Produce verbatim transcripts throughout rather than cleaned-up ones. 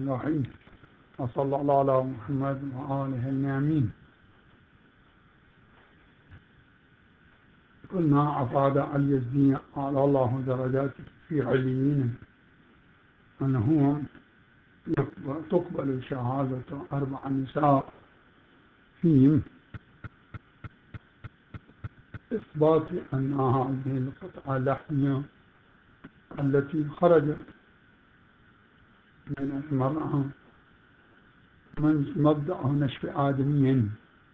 الرحيم. وصلى الله على محمد وآله النعمين. قلنا عفاد اليزدي على الله درجاته في عليين أنه تقبل شهادة أربع نساء في إثبات أن هذه القطعة اللحمية التي خرجت من المرأة من مبدأ نشف آدمي،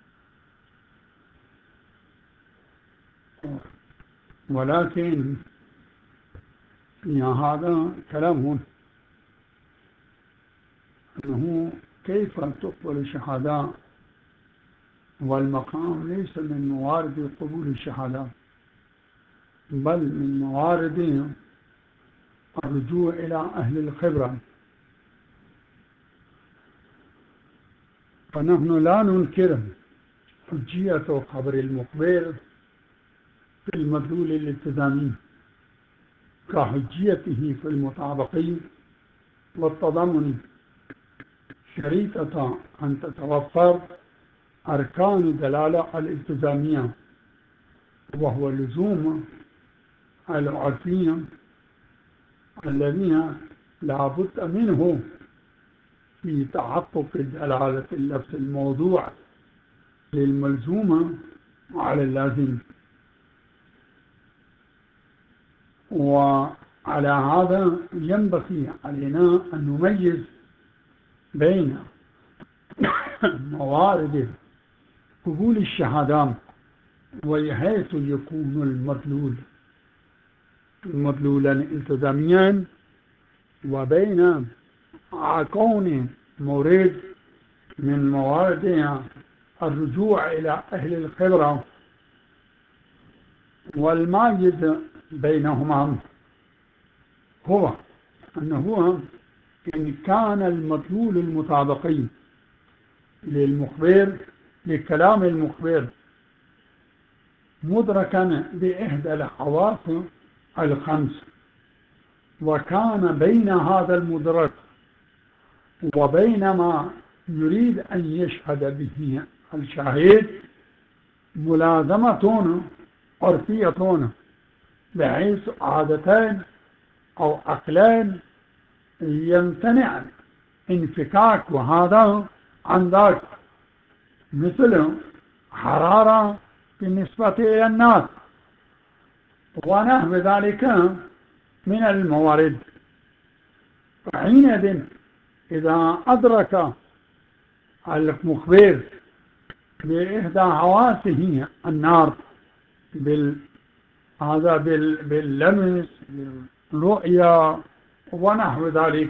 ولكن في هذا كلام أنه كيف تقبل الشهادة، والمقام ليس من موارد قبول الشهادة بل من موارد الرجوع إلى أهل الخبرة. فنحن لا ننكر حجية خبر المخبر في المدلول الالتزامي كحجيته في المطابقي والتضمن، شريطة أن تتوفر أركان الدلالة الالتزامية، وهو لزوم العرفية الذين لا بد منه في تحقق دلالة اللفظ الموضوع للملزومة على اللازم. وعلى هذا ينبغي علينا أن نميز بين موارد قبول الشهادات وحيث يكون المدلول مدلولا التزاميا، وبين كون مورد من موارد الرجوع إلى أهل الخبرة. والمايز بينهما هو أنه إن كان المدلول المطابقي للمخبر لكلام المخبر مدركا بإحدى الحواس الخمس، وكان بين هذا المدرك وبين ما يريد أن يشهد به الشاهد ملازمة عرفية، بحيث عادتين أو عقلين يمتنع انفكاك وهذا عن ذاك، مثل حرارة بالنسبة إلى الناس ونحو ذلك من الموارد. فحينئذ إذا أدرك المخبر بإحدى حواسه النار بال هذا بال... باللمس بالرؤية ونحو ذلك،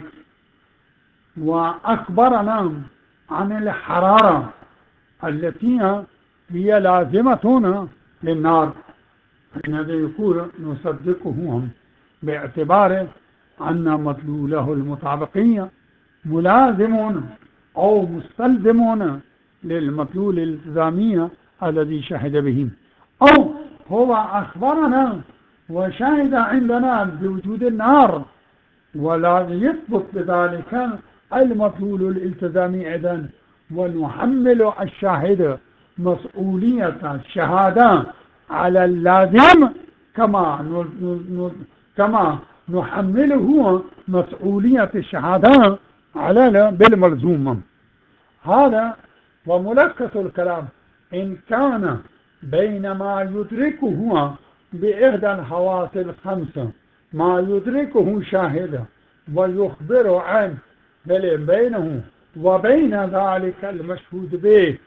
وأخبرنا عن الحرارة التي هي لازمة للنار، حينئذ يقول نصدقهم باعتبار أن مدلوله المطابقي ملازم أو مستلزم للمدلول الالتزامي الذي شهد به، أو هو أخبرنا وشهد عندنا بوجود النار ولا يثبت بذلك المدلول الالتزامي إذن، ونحمل الشاهد مسؤولية الشهادة على اللازم كما كما نحمله مسؤولية الشهادة على بالملزوم. هذا وملخص الكلام. إن كان بين ما يدركه بإحدى الحواس الخمسة ما يدركه شاهد ويخبر عنه بينه وبين ذلك المشهود به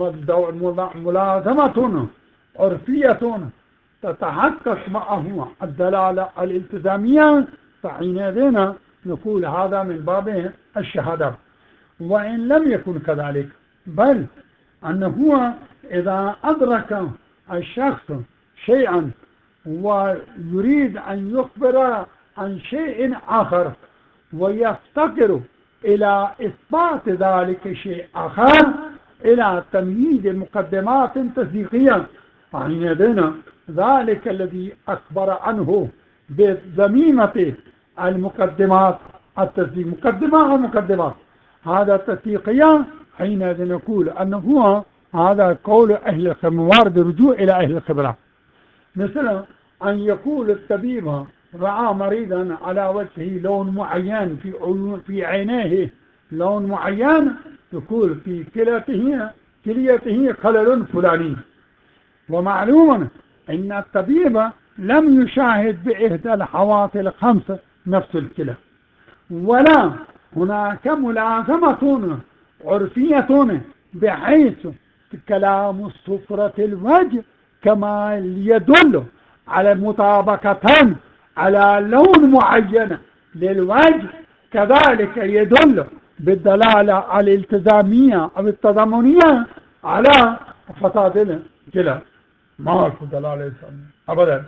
ملازمة عرفية تتحقق معه الدلالة الالتزامية، فحينئذ نقول هذا من باب الشهادة. وإن لم يكن كذلك، بل أنه إذا أدرك الشخص شيئا ويريد أن يخبر عن شيء آخر ويفتقر إلى إثبات ذلك الشيء آخر إلى تمهيد مقدمات تصديقية، فحينئذ ذلك الذي أخبر عنه بذميمة المقدمات التصديق مقدمة أو مقدمات هذا تصديقية، حينئذ نقول أنه هو هذا قول أهل الخبرة، موارد رجوع إلى أهل الخبرة. مثل أن يقول الطبيب رأى مريضا على وجهه لون معين، في عيون في عينيه لون معين، يقول في كليته كليته خلل فلاني. ومعلوم أن الطبيب لم يشاهد بإحدى الحواس الخمس نفس الكلى، ولا هناك ملازمة عرفية بحيث كلام صفرة الوجه كما يدل على مطابقة على لون معين للوجه، كذلك يدل بالدلالة الالتزامية أو التضامنية على فساد الكلى. ما هو دلالة أبدا.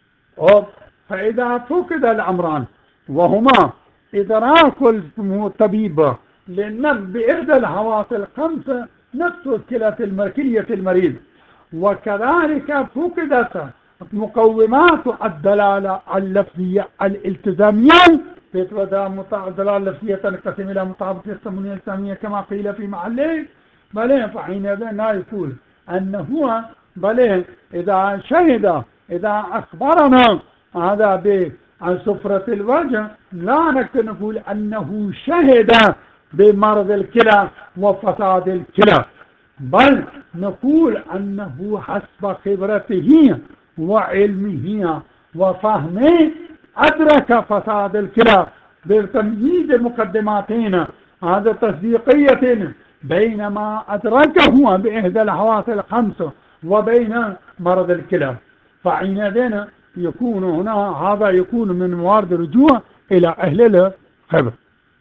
فإذا فقد الأمران وهما إدراك الطبيب للنفس بإحدى الحواس الخمسة نفس كلى المركية المريض، وكذلك فقدت مقومات الدلالة اللفظية الالتزامية، الدلالة اللفظية تنقسم إلى مطابقة التضمنية الالتزامية كما قيل في محله، بل فحينئذ لا يقول أنه بل إذا شهد إذا أخبرنا هذا عن صفرة الوجه لا نقدر نقول أنه شهد بمرض الكلى وفساد الكلى، بل نقول أنه حسب خبرته وعلمه وفهمه أدرك فساد الكلى بتمييز مقدماتين هذا تصديقية بينما أدركه بإحدى الحواس الخمسة وبين مرض الكلى. فحينئذ يكون هنا هذا يكون من موارد الرجوع إلى أهل الخبر.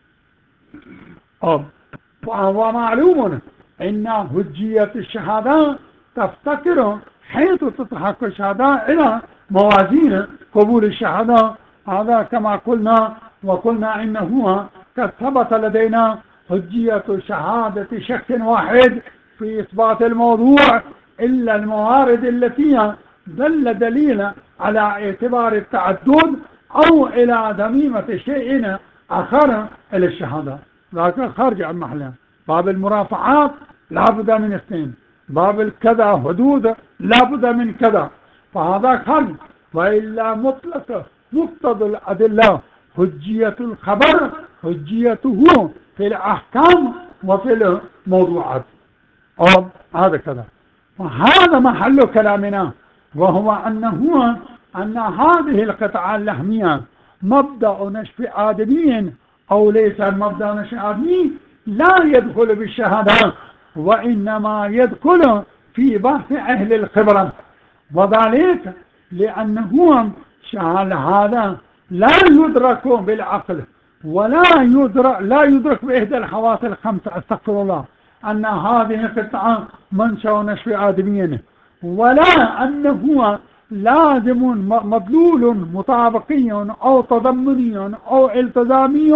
ومعلوم إن هجية الشهادة تفتكر حيث تتحقق الشهادة إلى موازين قبول الشهادة. هذا كما قلنا، وقلنا إنه قد ثبت لدينا هجية شهادة شخص واحد في إثبات الموضوع إلا الموارد التي دل دليل على اعتبار التعدد أو إلى ذميمة شيء آخر إلى الشهادة، لكن خارج عن محله. باب المرافعات لا بد من اثنين، باب الكذا حدود لا بد من كذا، فهذا خارج. وإلا مطلق مقتضى الأدلة حجية الخبر حجيته في الأحكام وفي الموضوعات. هذا كذا. وهذا محل كلامنا، وهو أنه أن هذه القطعة اللحمية مبدأ نشف آدمي أو ليس مبدأ نشف آدمي لا يدخل بالشهادة، وإنما يدخل في بحث أهل الخبرة، وذلك لأنه شهادة هذا لا يدرك بالعقل ولا يدرك لا يدرك بإحدى الحواس الخمسة، استغفر الله، أن هذه القطعة منشأ نشف آدمي، ولا أنه لازم مدلول مطابقي أو تضمني أو التزامي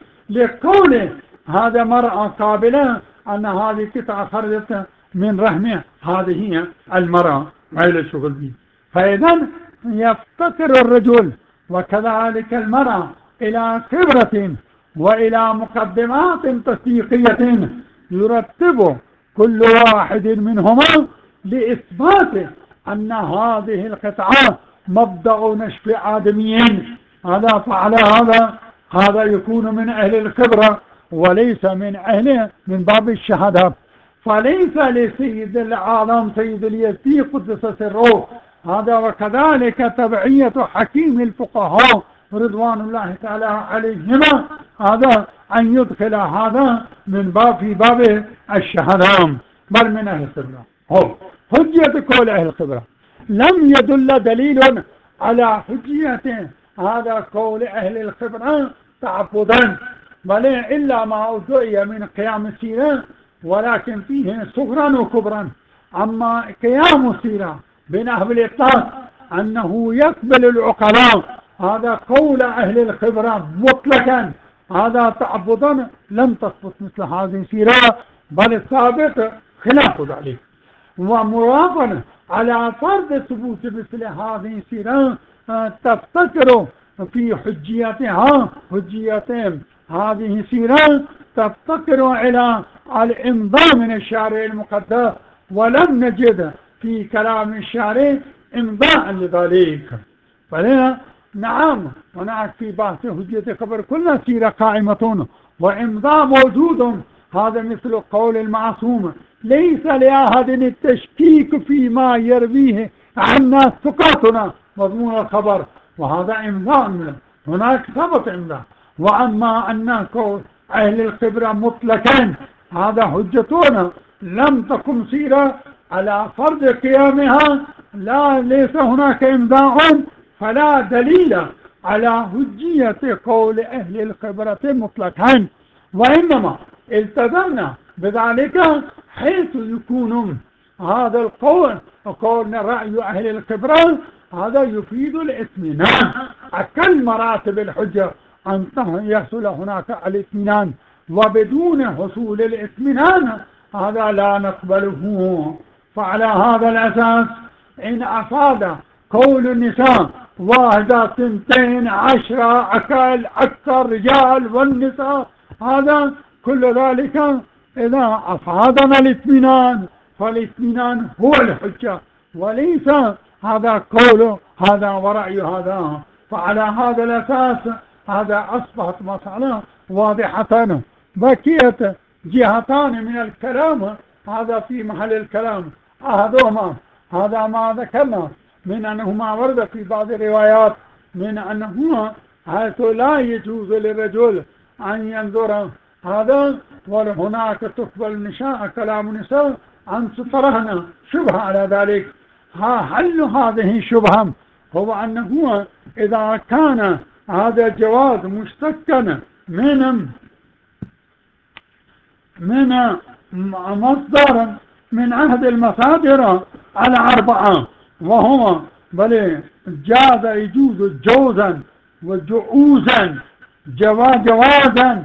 لقوله هذا مرأة قابلة أن هذه قطعة خرجت من رحمه هذه هي المرأة غير الشغل به. فإذا يفتقر الرجل وكذلك المرأة إلى خبرة وإلى مقدمات تصديقية يرتب كل واحد منهما لإثبات أن هذه القطعة مبدأ نشف آدميين. هذا فعل هذا هذا يكون من أهل الخبرة وليس من أهل من باب الشهادة. فليس لسيد العالم سيد اليزدي قدس سره هذا، وكذلك تبعية حكيم الفقهاء رضوان الله تعالى عليهما هذا أن يدخل هذا من باب في باب الشهادة، بل من أهل الخبرة. هو حجية كل أهل الخبرة لم يدل دليل على حجية هذا قول أهل الخبرة تعبدا، بل إلا ما أدعي من قيام السيرة، ولكن فيه صغرا وكبرا. أما قيام السيرة بنحو الإطلاق أنه يقبل العقلاء هذا قول أهل الخبرة مطلقا هذا تعبدا لم تثبت مثل هذه السيرة، بل الثابت خلاف ذلك. ومرافقا على فرض ثبوت مثل هذه السيرة تفتكر في حجيتها حجية هذه السيرة تفتقر إلى الإمضاء من الشارع المقدس، ولم نجد في كلام الشارع إمضاء لذلك. فلنا نعم هناك في بحث حجية الخبر كل سيرة قائمة وإمضاء موجود، هذا مثل قول المعصوم: ليس لأحد التشكيك فيما يرويه عنا ثقاتنا مضمون الخبر، وهذا إمضاء منه، هناك ثبت إمضاء. وأما أن قول أهل الخبرة مطلقا هذا حجتنا لم تقم سيرة على فرض قيامها، لا ليس هناك إمضاء، فلا دليل على حجية قول أهل الخبرة مطلقا، وإنما التزمنا بذلك حيث يكون هذا القول قولنا رأي أهل الخبرة هذا يفيد الاطمئنان. أقل مراتب الحجة أن يحصل هناك الاطمئنان، وبدون حصول الاطمئنان هذا لا نقبله. فعلى هذا الأساس إن أفاد قول النساء واحدة اثنتين عشرة أقل أكثر رجال والنساء، هذا كل ذلك إذا أفادنا الاطمئنان فالاطمئنان هو الحجة، وليس هذا قول هذا ورأي هذا. فعلى هذا الأساس هذا أصبحت مسألة واضحة. بقيت جهتان من الكلام هذا في محل الكلام، أحدهما هذا ما ذكرنا من أنه ما ورد في بعض الروايات من أنه حيث لا يجوز للرجل أن ينظر هذا، وهناك تقبل النساء كلام النساء أن تطرحنا شبهة على ذلك. حل هذه الشبهة هو أنه إذا كان هذا الجواز مشتقا من من مصدر من عهد المصادر على أربعة، وهو بل جاز يجوز جوزا وجعوزا جوازا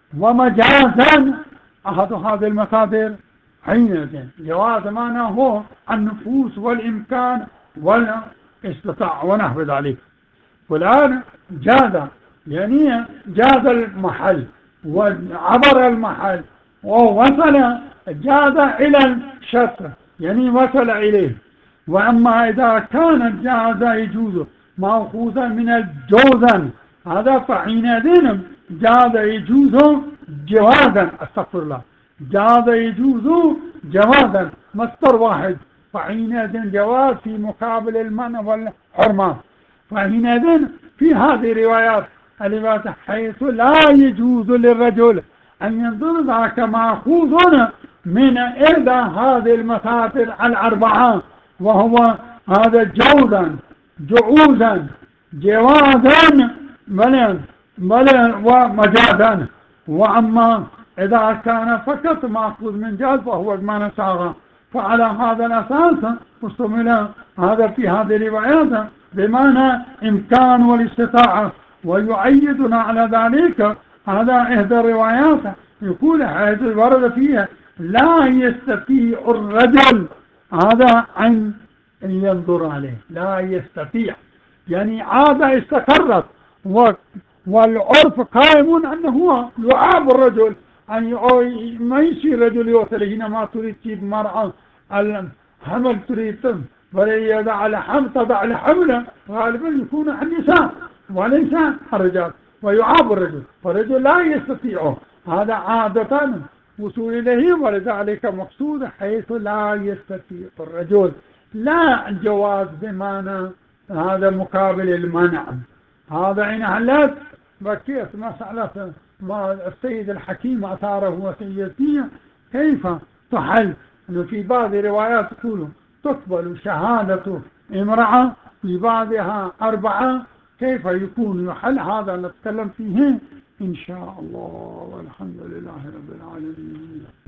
ومجازا أحد هذه المصادر. حين جواز معناه هو النفوس والإمكان والاستطاع ونحو ذلك. والآن جاز يعني جاز المحل وعبر المحل ووصل، جاز إلى الشطر يعني وصل إليه. وأما إذا كان جاز يجوز مأخوذا من الجوزا هذا فحينئذ جاز يجوز جوازا، استغفر الله، جاز يجوز جوازا مصدر واحد، فحينئذ جواز في مقابل المنع والحرمة. فحينئذ في هذه الروايات الروايات حيث لا يجوز للرجل أن ينظر ذاك مأخوذ من إحدى هذه المصادر الأربعة، وهو هذا جوزا جعوزا جوازا بل بل ومجازا. وأما إذا كان فقط مأخوذ من جاز فهو بمعنى ساغا. فعلى هذا الأساس استعمل هذا في هذه الروايات بمعنى إمكان والاستطاعة. ويؤيدنا على ذلك هذا إحدى الروايات يقول حيث ورد فيها لا يستطيع الرجل هذا أن ينظر عليه، لا يستطيع يعني عادة استقرت والعرف قائم أنه يعاب الرجل أن ما يصير رجل يوصل هنا ما تريد تجيب مرأة الحمل تريد وليضع الحمل تضع الحمل غالبا يكون النساء وليس الرجال، ويعاب الرجل فالرجل لا يستطيع هذا عادة وصول إليه. ولذلك مقصود حيث لا يستطيع الرجل، لا الجواز بمعنى هذا مقابل المنع. هذا إن علت بكيت مسألة ما السيد الحكيم أثاره وسيدتي كيف تحل. أنه في بعض الروايات تقول تقبل شهادة امرأة في بعضها أربعة، كيف يكون يحل هذا نتكلم فيه إن شاء الله. والحمد لله رب العالمين.